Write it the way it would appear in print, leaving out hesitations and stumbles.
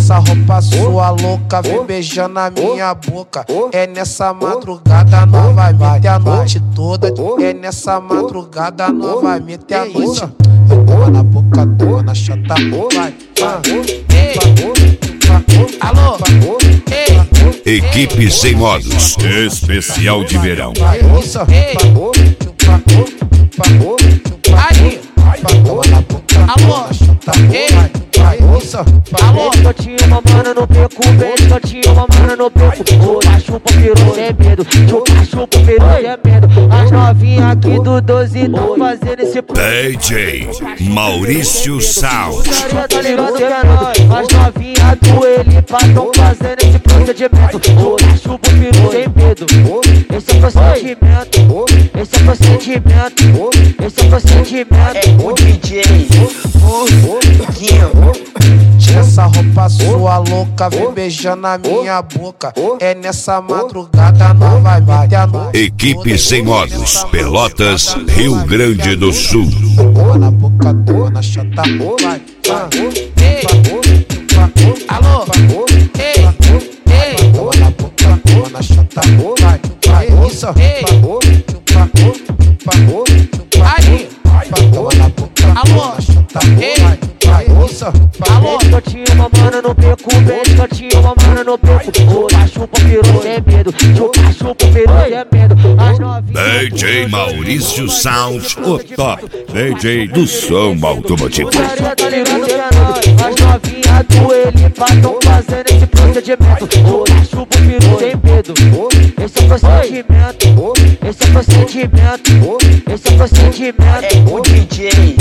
essa roupa sua louca, vem beijando a minha boca. É nessa madrugada novamente a noite toda. É nessa madrugada novamente a noite. Toma na boca, toma na chata, vai. Alô, Equipe Sem Modos, especial de verão. Isso, aí, toma na boca, alô, isso, alô. Tinha uma mana no beco, bem, tinha uma mana no beco. Chupa, chupa, pirou sem medo. Chupa, chupa, pirou sem medo. As novinhas aqui do 12 tão fazendo esse DJ Maurício Sound. Tá ligado que é nóis. As novinhas do Elipa tão fazendo esse procedimento. Chupa, chupa, pirou sem medo. Esse é procedimento. Esse é procedimento. Esse é procedimento. O DJ Essa roupa sua louca, vem beijando a minha boca. É nessa madrugada novamente a noite. Equipe Sem Modos, Pelotas, Rio Grande do Sul. Toma na boca, toma na chata, vai. Alô, toma na boca, toma na chata, vai. Isso, aí, toma na boca, toma na chata, vai. Isso, alô. Tinha uma mana no beco, bem, tinha uma mana no beco. Chupa, chupa, pirou sem medo. Chupa, chupa, pirou sem medo. As novinhas DJ Maurício Sound, o top DJ do som automotivo. tá ligado que é nóis. As novinhas do Elipa tão fazendo esse procedimento. Chupa, chupa, pirou sem medo. Esse é procedimento. Esse é procedimento. Esse é procedimento. o DJ